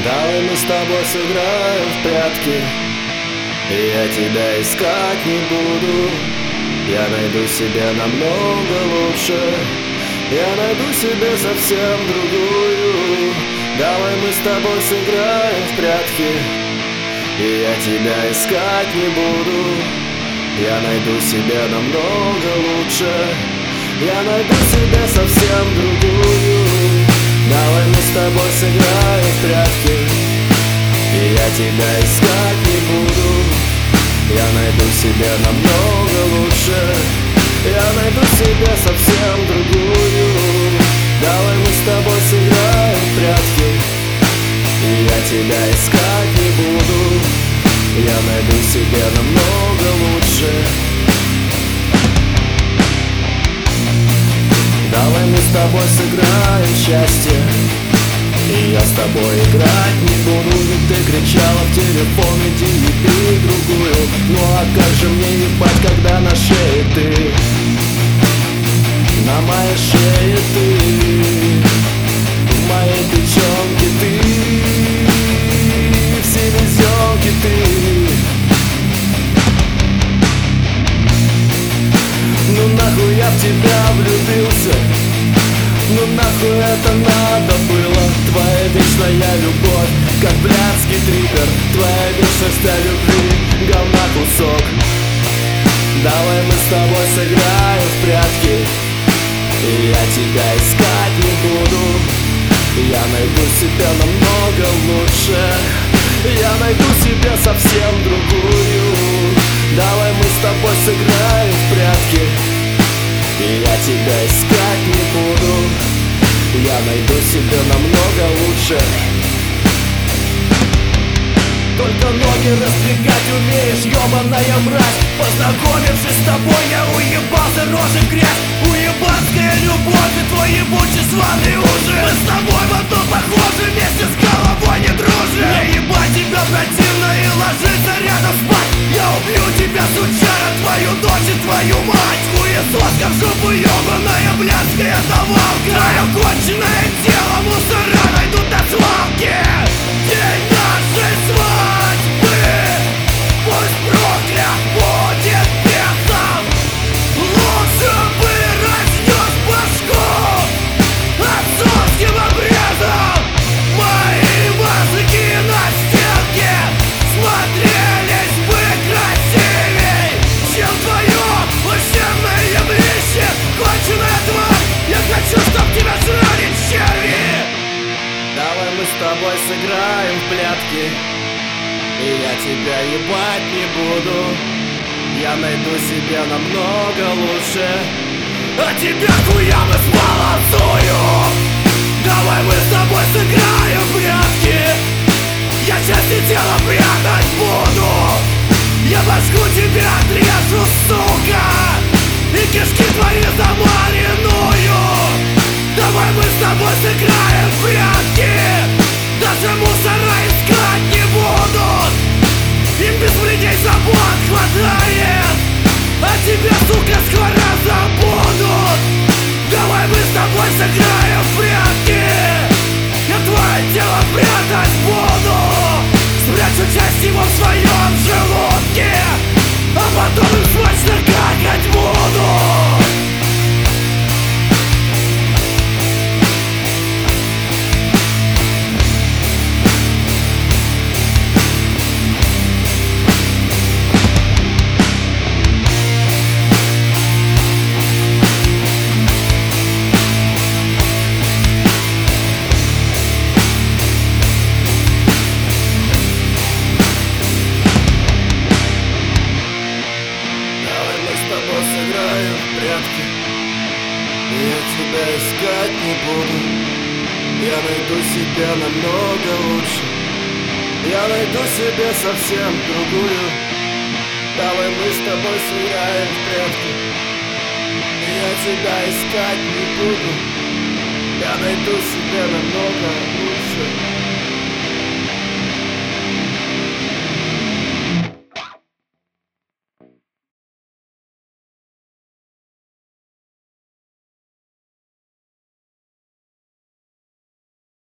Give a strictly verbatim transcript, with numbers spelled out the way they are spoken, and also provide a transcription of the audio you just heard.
Давай мы с тобой сыграем в прятки, и я тебя искать не буду. Я найду себе намного лучше, я найду себе совсем другую. Давай мы с тобой сыграем в прятки, и я тебя искать не буду. Я найду себе намного лучше, я найду себе совсем другую. Давай мы с тобой сыграем в прятки, и я тебя искать не буду. Я найду себе намного лучше, я найду себе совсем другую. Давай мы с тобой сыграем в прятки, и я тебя искать не буду. Я найду себе намного лучше. Давай мы с тобой сыграем в счастье, и я с тобой играть не буду. Ведь ты кричала в телефон: иди и бей другую. Ну а как же мне ебать, когда на шее ты, на моей шее ты, в моей печенке ты, в селезенке ты. Ну нахуй я в тебя влюбился, ну нахуй это надо было. Твоя вечная любовь, как блядский трипер, твоя вечность о любви, говна кусок. Давай мы с тобой сыграем в прятки, и я тебя искать не буду. Я найду себя намного лучше, я найду себе совсем другую. Давай мы с тобой сыграем в прятки, и я тебя искать не буду. Я найду себе намного лучше. Только ноги раздвигать умеешь, ёбаная мразь. Познакомившись с тобой, я уебался рожей в грязь. Уебанская любовь и твой ебучий званый ужин. Мы с тобой в одну похожи, вместе с головой не дружим. Мне ебать тебя противно и ложиться рядом спать. Я убью тебя, сучара, твою дочь и твою мать. Хуесоска в жопу, ёбаная блядская давалка. Твое конченное тело мусора найдут на свалке. День нашей свадьбы пусть проклят будет бесом. Лучше бы разнес башку отцовским обрезом. Мои мозги на стенке смотрелись бы красивей, чем твое ущербное еблище. Конченая тварь, я хочу, чтоб тебя жрали черви. Давай мы с тобой сыграем в прятки, и я тебя ебать не буду. Я найду себе намного лучше, а тебя хуя бы сполосую. Давай мы с тобой сыграем в прятки, я части тела прятать буду. Я башку тебе отрежу, сука, и кишки твои замариную. Давай мы с тобой сыграем в прятки, даже мусора искать не будут. Им без людей забот хватает, а тебя, сука, скоро забудут. Давай мы с тобой сыграем в прятки, я твое тело прятать буду. Спрячу часть его в своем желудке, а потом им смачно какать буду. Искать не буду. Я найду себя намного лучше, я найду себе совсем другую. Давай мы с тобой сыграем в прятки, я тебя искать не буду. Я найду себя намного лучше.